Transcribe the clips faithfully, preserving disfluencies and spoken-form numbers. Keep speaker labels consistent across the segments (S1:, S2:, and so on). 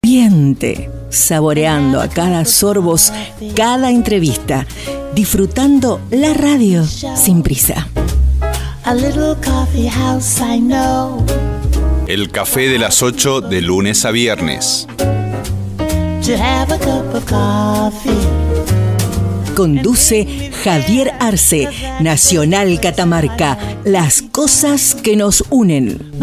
S1: Ambiente, saboreando a cada sorbos, cada entrevista, disfrutando la radio sin prisa.
S2: El café de las ocho de lunes a viernes.
S1: Conduce Javier Arce, Nacional Catamarca, las cosas que nos unen.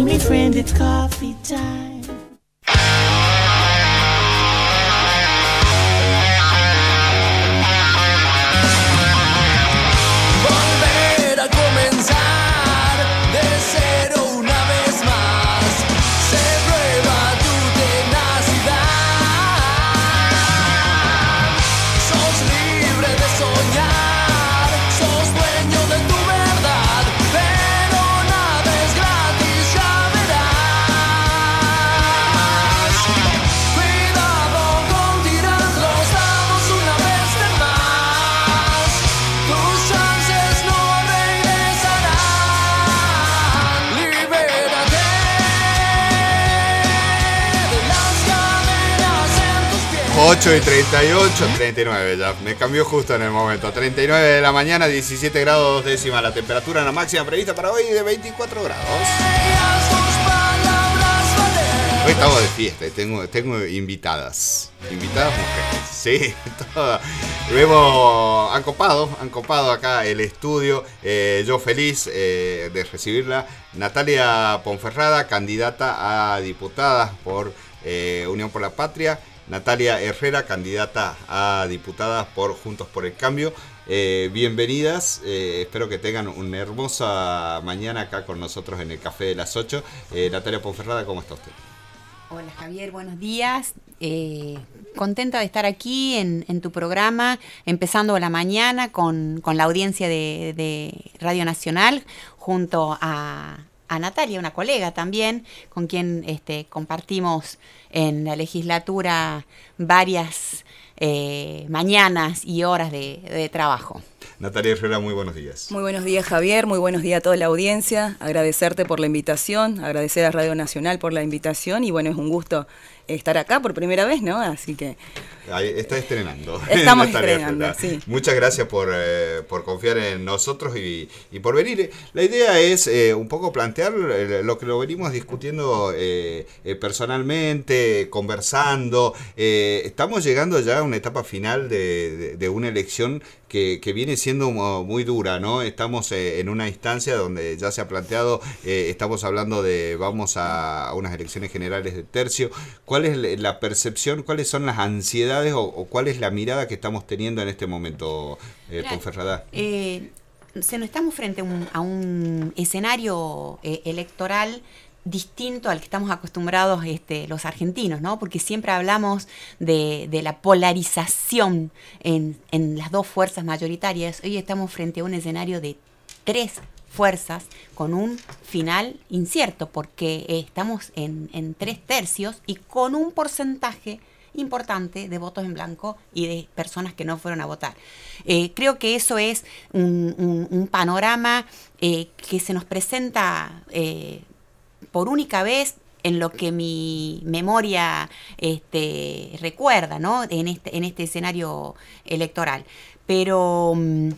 S2: ocho y treinta y ocho, treinta y nueve ya, me cambió justo en el momento. treinta y nueve de la mañana, diecisiete grados décima la temperatura, la máxima prevista para hoy de veinticuatro grados. Hoy estamos de fiesta y tengo, tengo invitadas, invitadas mujeres, sí, todas. Luego han copado, han copado acá el estudio, eh, yo feliz eh, de recibirla, Natalia Ponferrada, candidata a diputada por eh, Unión por la Patria. Natalia Herrera, candidata a diputada por Juntos por el Cambio. Eh, bienvenidas, eh, espero que tengan una hermosa mañana acá con nosotros en el Café de las ocho. Eh, Natalia Ponferrada, ¿cómo está usted?
S3: Hola Javier, buenos días. Eh, contenta de estar aquí en, en tu programa, empezando la mañana con, con la audiencia de, de Radio Nacional, junto a, a Natalia, una colega también, con quien este, compartimos en la legislatura varias eh, mañanas y horas de, de trabajo.
S2: Natalia Herrera, muy buenos días.
S4: Muy buenos días, Javier, muy buenos días a toda la audiencia, agradecerte por la invitación, agradecer a Radio Nacional por la invitación y bueno, es un gusto estar acá por primera vez, ¿no? Así que...
S2: Ahí está estrenando.
S4: Estamos estrenando, sí.
S2: Muchas gracias por, eh, por confiar en nosotros y, y por venir. La idea es eh, un poco plantear lo que lo venimos discutiendo eh, eh, personalmente, conversando. Eh, estamos llegando ya a una etapa final de, de, de una elección que, que viene siendo muy dura, ¿no? Estamos eh, en una instancia donde ya se ha planteado, eh, estamos hablando de, vamos a, a unas elecciones generales de tercio. ¿Cuál es la percepción, cuáles son las ansiedades o, o cuál es la mirada que estamos teniendo en este momento, eh, Ponferrada?
S3: Eh, se nos estamos frente a un, a un escenario eh, electoral distinto al que estamos acostumbrados este, los argentinos, ¿no? Porque siempre hablamos de, de la polarización en, en las dos fuerzas mayoritarias. Hoy estamos frente a un escenario de tres fuerzas con un final incierto, porque estamos en, en tres tercios y con un porcentaje importante de votos en blanco y de personas que no fueron a votar. Eh, creo que eso es un, un, un panorama eh, que se nos presenta eh, por única vez en lo que mi memoria este, recuerda, ¿no? En este, en este escenario electoral. Pero...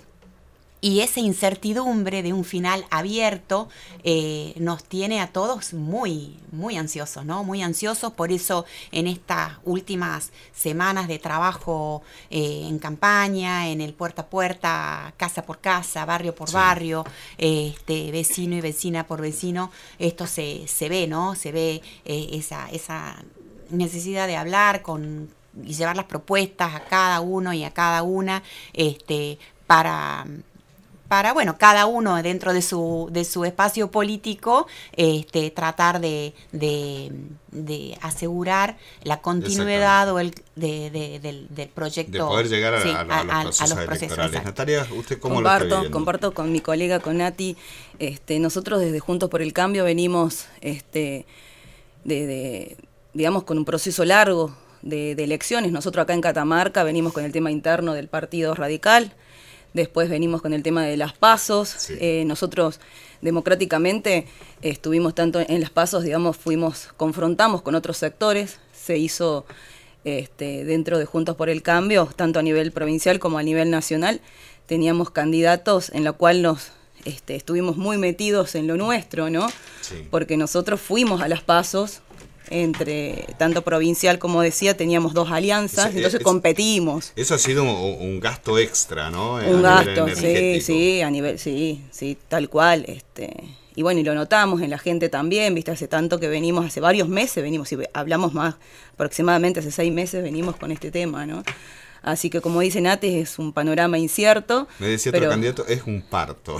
S3: Y esa incertidumbre de un final abierto eh, nos tiene a todos muy, muy ansiosos, ¿no? Muy ansiosos. Por eso en estas últimas semanas de trabajo eh, en campaña, en el puerta a puerta, casa por casa, barrio por sí. barrio, eh, este, vecino y vecina por vecino, esto se, se ve, ¿no? Se ve eh, esa, esa necesidad de hablar con, y llevar las propuestas a cada uno y a cada una este, para... para, bueno, cada uno dentro de su de su espacio político este, tratar de, de, de asegurar la continuidad o el de, de, del, del proyecto.
S2: De poder llegar a, sí, a, a, a, los, procesos a los procesos electorales. Exacto. Natalia, ¿usted cómo comparto, lo está viviendo?
S4: Comparto con mi colega, con Nati. Este, nosotros desde Juntos por el Cambio venimos, este, de, de, digamos, con un proceso largo de, de elecciones. Nosotros acá en Catamarca venimos con el tema interno del Partido Radical. Después venimos con el tema de las PASOs. Sí. Eh, nosotros democráticamente estuvimos tanto en las PASOs, digamos, fuimos, confrontamos con otros sectores, se hizo este, dentro de Juntos por el Cambio, tanto a nivel provincial como a nivel nacional. Teníamos candidatos en la cual nos este, estuvimos muy metidos en lo nuestro, ¿no? Sí. Porque nosotros fuimos a las PASOs, entre tanto provincial como decía, teníamos dos alianzas, eso, entonces es, competimos.
S2: Eso ha sido un, un gasto extra, ¿no?
S4: Un a gasto, sí, sí, a nivel, sí, sí, tal cual, este, y bueno, y lo notamos en la gente también, viste, hace tanto que venimos, hace varios meses venimos, y hablamos más, aproximadamente hace seis meses venimos con este tema, ¿no? Así que como dice Nati, es un panorama incierto.
S2: Me decía pero... otro candidato, es un parto.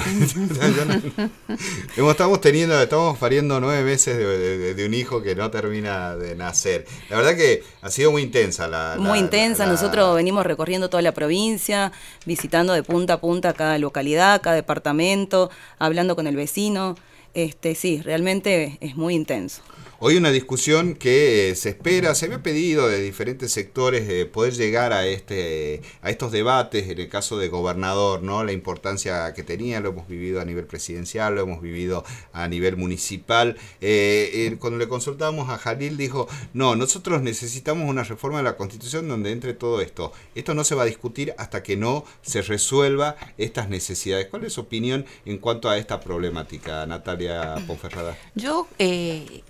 S2: no, estamos teniendo, estamos pariendo nueve meses de, de, de un hijo que no termina de nacer. La verdad que ha sido muy intensa la...
S4: Muy
S2: la,
S4: intensa, la... nosotros venimos recorriendo toda la provincia, visitando de punta a punta cada localidad, cada departamento, hablando con el vecino. Este, sí, realmente es muy intenso.
S2: Hoy una discusión que eh, se espera, se había pedido de diferentes sectores eh, poder llegar a este a estos debates, en el caso de gobernador, ¿no? La importancia que tenía, lo hemos vivido a nivel presidencial, lo hemos vivido a nivel municipal. Eh, eh, cuando le consultábamos a Jalil dijo, no, nosotros necesitamos una reforma de la Constitución donde entre todo esto. Esto no se va a discutir hasta que no se resuelva estas necesidades. ¿Cuál es su opinión en cuanto a esta problemática, Natalia Ponferrada?
S3: Yo... Eh...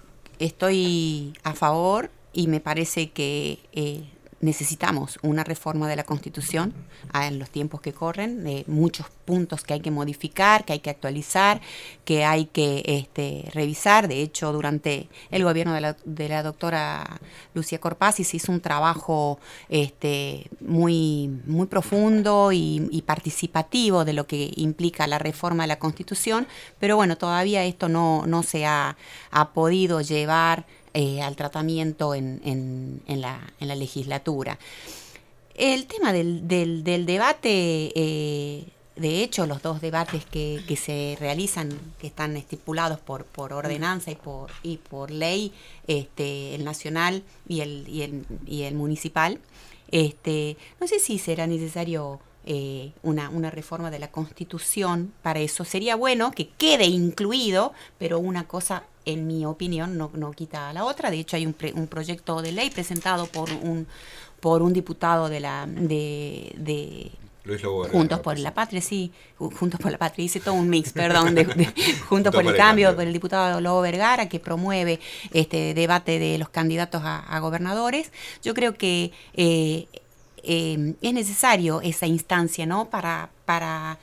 S3: Estoy a favor y me parece que eh, necesitamos una reforma de la Constitución en los tiempos que corren, eh, muchos puntos que hay que modificar, que hay que actualizar, que hay que este, revisar. De hecho, durante el gobierno de la, de la doctora Lucía Corpazzi se hizo un trabajo este, muy, muy profundo y, y participativo de lo que implica la reforma de la Constitución, pero bueno, todavía esto no, no se ha, ha podido llevar Eh, al tratamiento en, en, en, la, en la legislatura. El tema del, del, del debate, eh, de hecho, los dos debates que, que se realizan, que están estipulados por, por ordenanza y por, y por ley, este, el nacional y el, y el, y el municipal, este, no sé si será necesario eh, una, una reforma de la Constitución para eso. Sería bueno que quede incluido, pero una cosa, en mi opinión, no, no quita a la otra. De hecho, hay un, pre, un proyecto de ley presentado por un por un diputado de la de, de
S2: Luis Lobo Vergara,
S3: Juntos por la Patria, sí, Juntos por la Patria, hice todo un mix, perdón, de, de Juntos por el Cambio, por el diputado Lobo Vergara, que promueve este debate de los candidatos a, a gobernadores. Yo creo que eh, eh, es necesario esa instancia, ¿no? Para para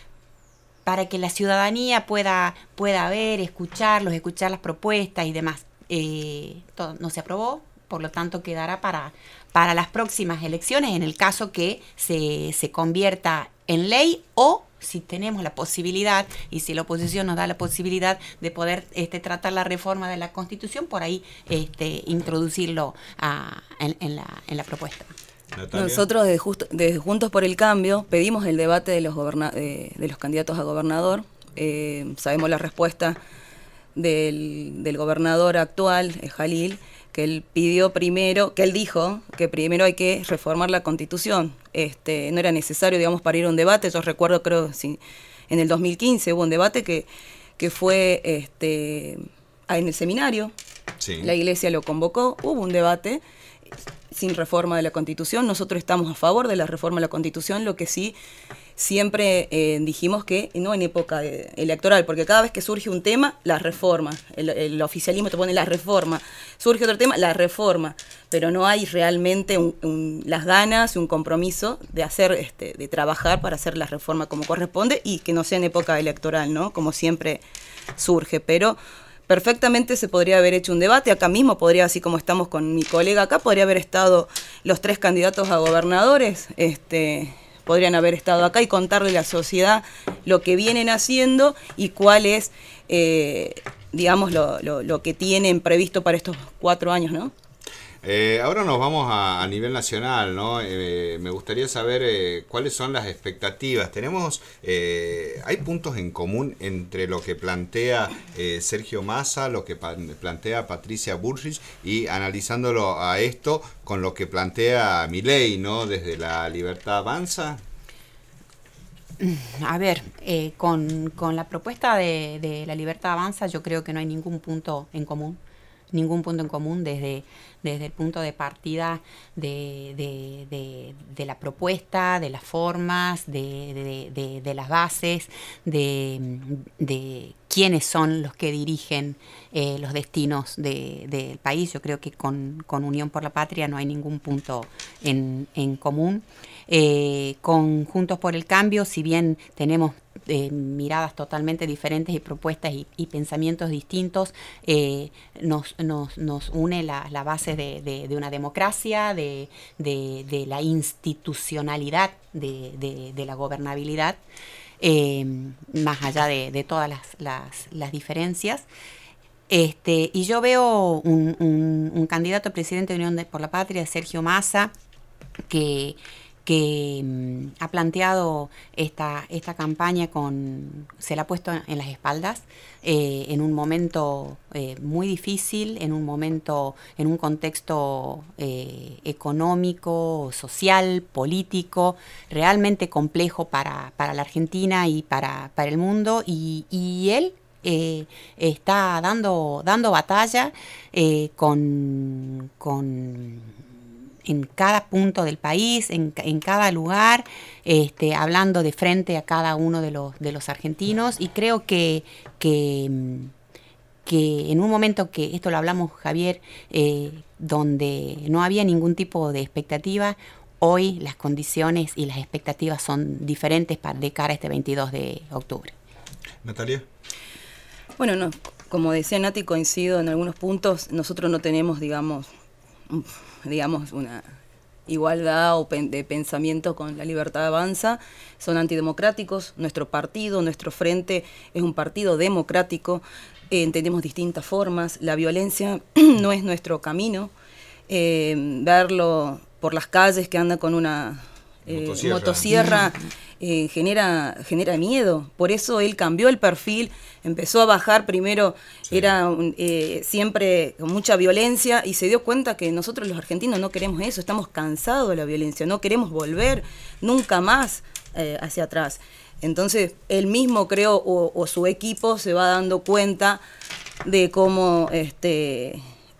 S3: para que la ciudadanía pueda, pueda ver, escucharlos, escuchar las propuestas y demás. Eh, todo, no se aprobó, por lo tanto quedará para, para las próximas elecciones, en el caso que se, se convierta en ley, o si tenemos la posibilidad, y si la oposición nos da la posibilidad de poder este, tratar la reforma de la Constitución, por ahí este, introducirlo a, en, en, la, en la propuesta.
S4: Natalia. Nosotros desde, Justo, desde Juntos por el Cambio pedimos el debate de los, goberna, de, de los candidatos a gobernador. Eh, sabemos la respuesta del, del gobernador actual, Jalil, que él pidió primero, que él dijo que primero hay que reformar la Constitución. Este, no era necesario, digamos, para ir a un debate. Yo recuerdo, creo, sí, en el dos mil quince hubo un debate que, que fue este, en el seminario. Sí. La iglesia lo convocó, hubo un debate sin reforma de la Constitución. Nosotros estamos a favor de la reforma de la Constitución, lo que sí siempre eh, dijimos que no en época de, electoral, porque cada vez que surge un tema, la reforma, el, el oficialismo te pone la reforma, surge otro tema, la reforma, pero no hay realmente un, un, las ganas y un compromiso de hacer, este, de trabajar para hacer la reforma como corresponde y que no sea en época electoral, ¿no? Como siempre surge, pero perfectamente se podría haber hecho un debate, acá mismo podría, así como estamos con mi colega acá, podría haber estado los tres candidatos a gobernadores, este, podrían haber estado acá y contarle a la sociedad lo que vienen haciendo y cuál es, eh, digamos, lo, lo, lo que tienen previsto para estos cuatro años, ¿no?
S2: Eh, ahora nos vamos a, a nivel nacional, ¿no? Eh, me gustaría saber eh, cuáles son las expectativas. Tenemos, eh, hay puntos en común entre lo que plantea eh, Sergio Massa, lo que pa plantea Patricia Bullrich y analizándolo a esto con lo que plantea Milei, ¿no? Desde La Libertad Avanza.
S3: A ver, eh, con, con la propuesta de, de La Libertad Avanza yo creo que no hay ningún punto en común. ningún punto en común desde, desde el punto de partida de, de, de, de la propuesta, de las formas, de, de, de, de las bases, de, de quiénes son los que dirigen eh, los destinos de, del país. Yo creo que con, con Unión por la Patria no hay ningún punto en, en común. Eh, con Juntos por el Cambio, si bien tenemos eh, miradas totalmente diferentes y propuestas y, y pensamientos distintos, eh, nos, nos, nos une la, la base de, de, de una democracia, de, de, de la institucionalidad de, de, de la gobernabilidad, eh, más allá de, de todas las, las, las diferencias. Este, y yo veo un, un, un candidato a presidente de Unión de, por la Patria, Sergio Massa, que que um, ha planteado esta, esta campaña con, se la ha puesto en las espaldas, eh, en un momento eh, muy difícil, en un momento, en un contexto eh, económico, social, político, realmente complejo para, para la Argentina y para, para el mundo, y, y él eh, está dando, dando batalla eh, con... con en cada punto del país, en, en cada lugar, este, hablando de frente a cada uno de los, de los argentinos, y creo que, que, que en un momento que, esto lo hablamos Javier, eh, donde no había ningún tipo de expectativa, hoy las condiciones y las expectativas son diferentes para, de cara a este veintidós de octubre.
S2: Natalia.
S4: Bueno, no, como decía Nati, coincido en algunos puntos. Nosotros no tenemos, digamos, digamos una igualdad o pen, de pensamiento con La Libertad Avanza. Son antidemocráticos. Nuestro partido, nuestro frente es un partido democrático. Eh, entendemos distintas formas. La violencia no es nuestro camino. Eh, verlo por las calles que anda con una eh, motosierra, motosierra eh, genera, genera miedo. Por eso él cambió el perfil, empezó a bajar. Primero sí. era eh, siempre con mucha violencia, y se dio cuenta que nosotros los argentinos no queremos eso, estamos cansados de la violencia, no queremos volver nunca más eh, hacia atrás. Entonces él mismo, creo, o, o su equipo se va dando cuenta de cómo este,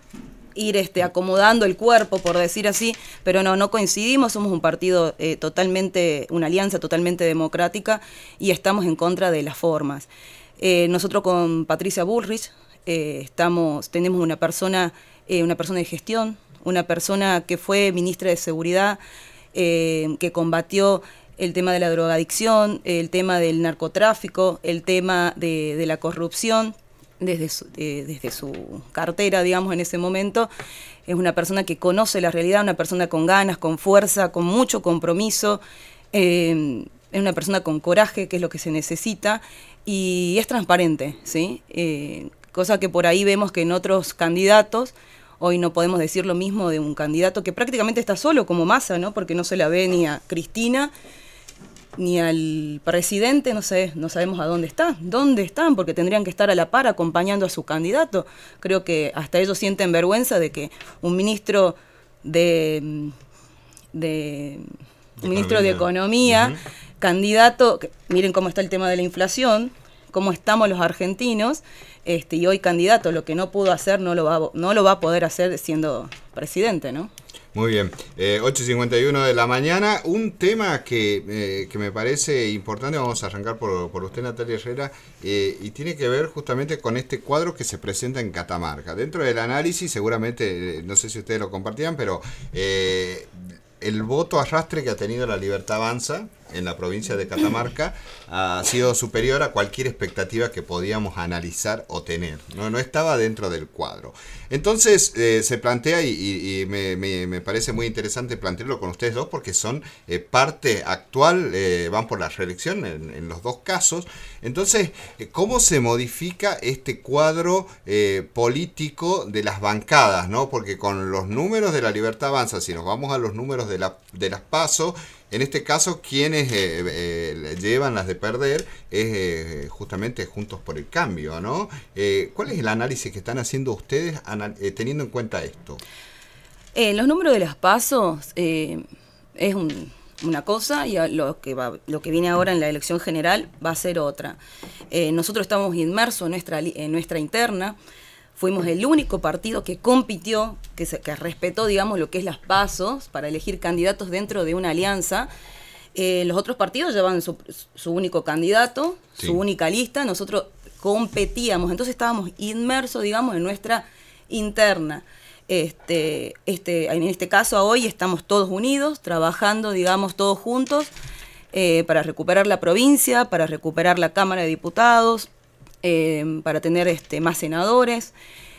S4: ir este, acomodando el cuerpo, por decir así, pero no, no coincidimos. Somos un partido eh, totalmente, una alianza totalmente democrática, y estamos en contra de las formas. Eh, nosotros con Patricia Bullrich eh, estamos, tenemos una persona, eh, una persona de gestión, una persona que fue ministra de Seguridad, eh, que combatió el tema de la drogadicción, el tema del narcotráfico, el tema de, de la corrupción, desde su, eh, desde su cartera, digamos, en ese momento. Es una persona que conoce la realidad, una persona con ganas, con fuerza, con mucho compromiso, eh, es una persona con coraje, que es lo que se necesita, y es transparente, ¿sí? Eh, cosa que por ahí vemos que en otros candidatos, hoy no podemos decir lo mismo de un candidato que prácticamente está solo, como Massa, ¿no? Porque no se la ve ni a Cristina, ni al presidente, no sé, no sabemos a dónde está, dónde están, porque tendrían que estar a la par acompañando a su candidato. Creo que hasta ellos sienten vergüenza de que un ministro de, de, de un ministro de Economía, uh-huh. candidato, que, miren cómo está el tema de la inflación, cómo estamos los argentinos, este, y hoy candidato, lo que no pudo hacer no lo va, no lo va a poder hacer siendo presidente, ¿no?
S2: Muy bien, eh, ocho y cincuenta y uno de la mañana, un tema que, eh, que me parece importante, vamos a arrancar por, por usted, Natalia Herrera, eh, y tiene que ver justamente con este cuadro que se presenta en Catamarca. Dentro del análisis, seguramente, eh, no sé si ustedes lo compartían, pero eh, el voto arrastre que ha tenido La Libertad Avanza en la provincia de Catamarca ha sido superior a cualquier expectativa que podíamos analizar o tener. No, no estaba dentro del cuadro. Entonces eh, se plantea, y, y, y me, me, me parece muy interesante plantearlo con ustedes dos, porque son eh, parte actual, eh, van por la reelección en, en los dos casos. Entonces, eh, ¿cómo se modifica este cuadro eh, político de las bancadas, ¿no? Porque con los números de La Libertad Avanza, si nos vamos a los números de, la, de las PASO, en este caso, quienes eh, eh, llevan las de perder es eh, justamente Juntos por el Cambio, ¿no? Eh, ¿Cuál es el análisis que están haciendo ustedes anal- eh, teniendo en cuenta esto?
S4: Eh, los números de las PASO eh, es un, una cosa, y lo que, va, lo que viene ahora en la elección general va a ser otra. Eh, nosotros estamos inmersos en nuestra, en nuestra interna. fuimos el único partido que compitió, que, se, que respetó, digamos, lo que es las pasos para elegir candidatos dentro de una alianza. Eh, los otros partidos llevan su, su único candidato, sí. su única lista, nosotros competíamos, entonces estábamos inmersos, digamos, en nuestra interna. Este, este, en este caso, hoy estamos todos unidos, trabajando, digamos, todos juntos, eh, para recuperar la provincia, para recuperar la Cámara de Diputados, eh, para tener este, más senadores.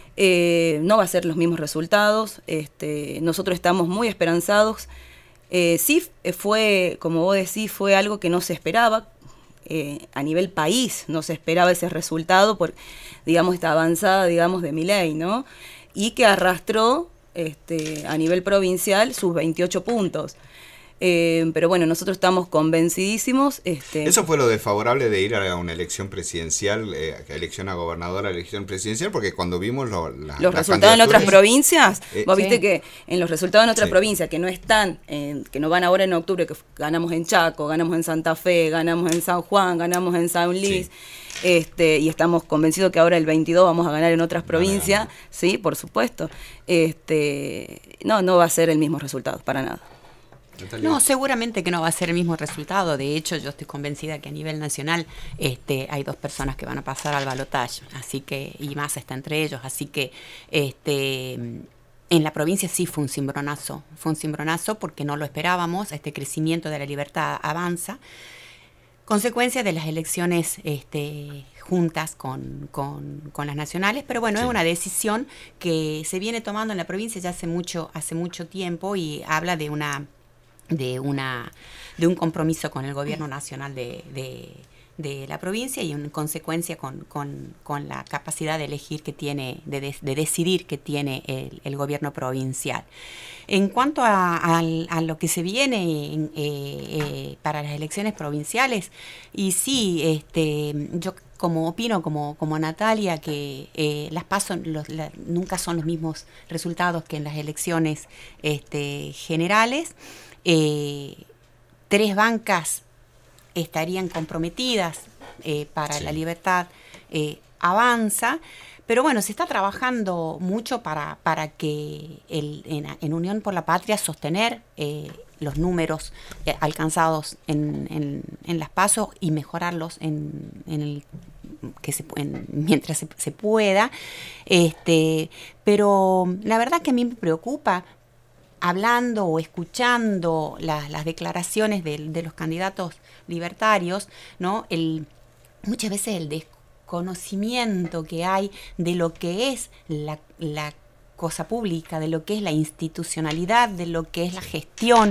S4: Eh, no va a ser los mismos resultados, este, nosotros estamos muy esperanzados. Eh, sí fue, como vos decís, fue algo que no se esperaba, eh, a nivel país no se esperaba ese resultado por, digamos, esta avanzada, digamos, de Milei, ¿no? Y que arrastró este, a nivel provincial sus veintiocho puntos. Eh, pero bueno, nosotros estamos convencidísimos. Este,
S2: Eso fue lo desfavorable de ir a una elección presidencial, eh, elección a gobernadora, elección presidencial, porque cuando vimos lo, la,
S4: los resultados en otras provincias,
S2: eh,
S4: vos
S2: sí.
S4: viste que en los resultados en otras
S2: sí.
S4: provincias que no están, eh, que no van ahora en octubre, que ganamos en Chaco, ganamos en Santa Fe, ganamos en San Juan, ganamos en San Luis, sí. este, y estamos convencidos que ahora el veintidós vamos a ganar en otras provincias, no, no, no. sí, por supuesto. Este, no, no va a ser el mismo resultado, para nada.
S3: No, seguramente que no va a ser el mismo resultado. De hecho, yo estoy convencida que a nivel nacional este, hay dos personas que van a pasar al balotaje, así que, y más está entre ellos, así que este, en la provincia sí fue un cimbronazo, fue un cimbronazo porque no lo esperábamos, este crecimiento de la libertad avanza, consecuencia de las elecciones este, juntas con, con, con las nacionales, pero bueno, sí. es una decisión que se viene tomando en la provincia ya hace mucho, hace mucho tiempo y habla de una de una de un compromiso con el gobierno nacional de, de, de la provincia y en consecuencia con, con, con la capacidad de elegir que tiene, de, de, de decidir que tiene el, el gobierno provincial. En cuanto a, a, a lo que se viene eh, eh, para las elecciones provinciales, y sí, este, yo como opino, como, como Natalia, que eh, las PASO los, la, nunca son los mismos resultados que en las elecciones este, generales. Eh, tres bancas estarían comprometidas eh, para sí. la libertad eh, avanza, pero bueno, se está trabajando mucho para, para que el, en, en Unión por la Patria sostener eh, los números eh, alcanzados en, en, en las PASO y mejorarlos en, en el que se, en, mientras se, se pueda. Este, pero la verdad que a mí me preocupa, hablando o escuchando las, las declaraciones de, de los candidatos libertarios, ¿no? El, muchas veces el desconocimiento que hay de lo que es la, la cosa pública, de lo que es la institucionalidad, de lo que es la gestión.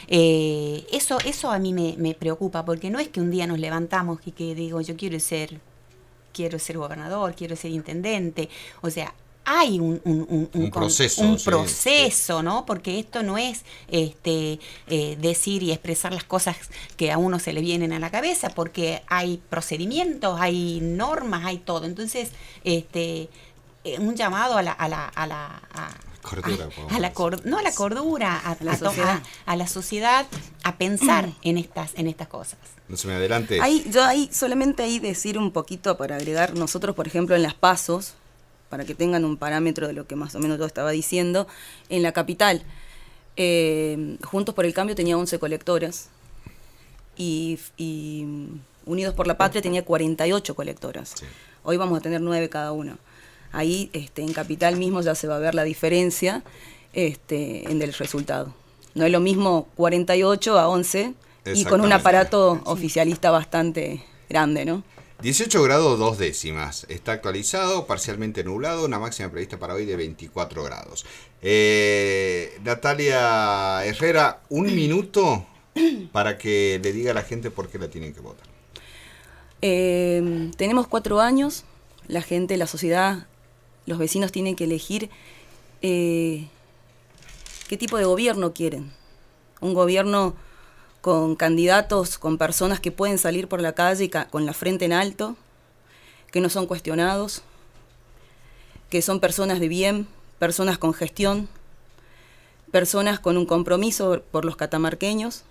S3: Eh, eso, eso a mí me, me preocupa, porque no es que un día nos levantamos y que digo, yo quiero ser, quiero ser gobernador, quiero ser intendente, o sea, hay un, un, un, un,
S2: un proceso,
S3: un
S2: sí,
S3: proceso
S2: sí.
S3: ¿no? Porque esto no es este eh, decir y expresar las cosas que a uno se le vienen a la cabeza, porque hay procedimientos, hay normas, hay todo. Entonces, este eh, un llamado a la a la a la a,
S2: Cordura,
S3: a, a la cor, no a la cordura, a,
S4: a, la,
S3: a,
S4: sociedad.
S3: a, a la sociedad, a pensar en estas en estas cosas.
S2: No se me adelante.
S4: Ahí, yo ahí solamente ahí decir un poquito para agregar, nosotros por ejemplo en las PASOs, para que tengan un parámetro de lo que más o menos yo estaba diciendo, en la capital, eh, Juntos por el Cambio tenía once colectoras y, y Unidos por la Patria tenía cuarenta y ocho colectoras. Sí. Hoy vamos a tener nueve cada uno. Ahí este, en capital mismo ya se va a ver la diferencia este, en el resultado. No es lo mismo cuarenta y ocho a once y con un aparato oficialista bastante grande, ¿no?
S2: dieciocho grados dos décimas, está actualizado, parcialmente nublado, una máxima prevista para hoy de veinticuatro grados. Eh, Natalia Herrera, un minuto para que le diga a la gente por qué la tienen que votar.
S4: Eh, tenemos cuatro años, la gente, la sociedad, los vecinos tienen que elegir eh, qué tipo de gobierno quieren. Un gobierno con candidatos, con personas que pueden salir por la calle con la frente en alto, que no son cuestionados, que son personas de bien, personas con gestión, personas con un compromiso por los catamarqueños,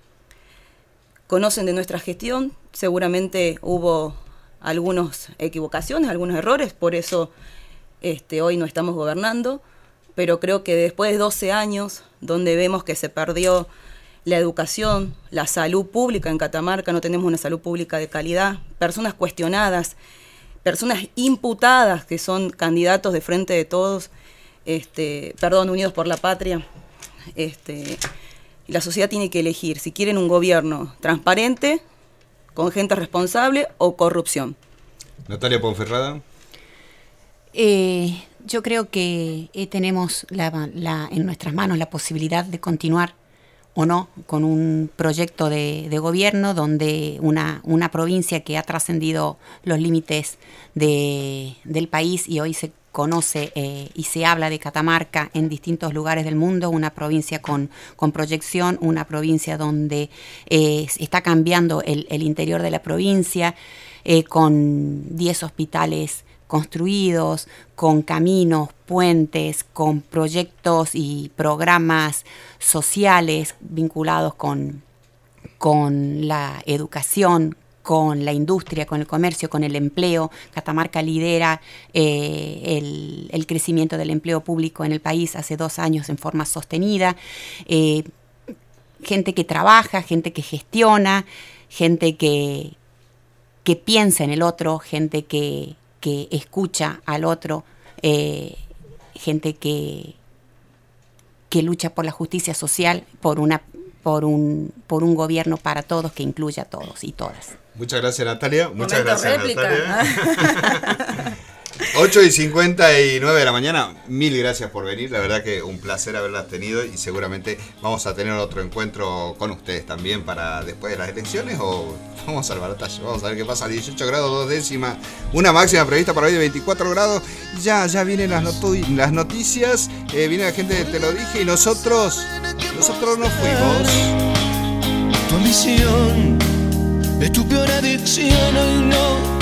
S4: conocen de nuestra gestión, seguramente hubo algunas equivocaciones, algunos errores, por eso Este, hoy no estamos gobernando, pero creo que después de doce años, donde vemos que se perdió la educación, la salud pública en Catamarca, no tenemos una salud pública de calidad, personas cuestionadas, personas imputadas que son candidatos de Frente de Todos, este, perdón, Unidos por la Patria. Este, la sociedad tiene que elegir si quieren un gobierno transparente, con gente responsable o corrupción.
S2: Natalia Ponferrada.
S3: Eh, yo creo que eh, tenemos la, la, en nuestras manos la posibilidad de continuar o no con un proyecto de, de gobierno donde una, una provincia que ha trascendido los límites de, del país y hoy se conoce eh, y se habla de Catamarca en distintos lugares del mundo, una provincia con, con proyección, una provincia donde eh, está cambiando el, el interior de la provincia, eh, con diez hospitales construidos, con caminos, puentes, con proyectos y programas sociales vinculados con, con la educación, con la industria, con el comercio, con el empleo. Catamarca lidera eh, el, el crecimiento del empleo público en el país hace dos años en forma sostenida. Eh, gente que trabaja, gente que gestiona, gente que, que piensa en el otro, gente que que escucha al otro, eh, gente que, que lucha por la justicia social, por una por un por un gobierno para todos que incluya a todos y todas.
S2: Muchas gracias, Natalia. Muchas
S4: Momento
S2: gracias,
S4: réplica.
S2: Natalia. ocho y cincuenta y nueve de la mañana, mil gracias por venir, la verdad que un placer haberlas tenido y seguramente vamos a tener otro encuentro con ustedes también para después de las elecciones o vamos al balotaje, vamos a ver qué pasa, dieciocho grados, dos décimas, una máxima prevista para hoy de veinticuatro grados, ya, ya vienen las, notu- las noticias, eh, viene la gente de Te Lo Dije y nosotros, nosotros nos fuimos.
S5: Tu ambición es tu peor adicción, hoy no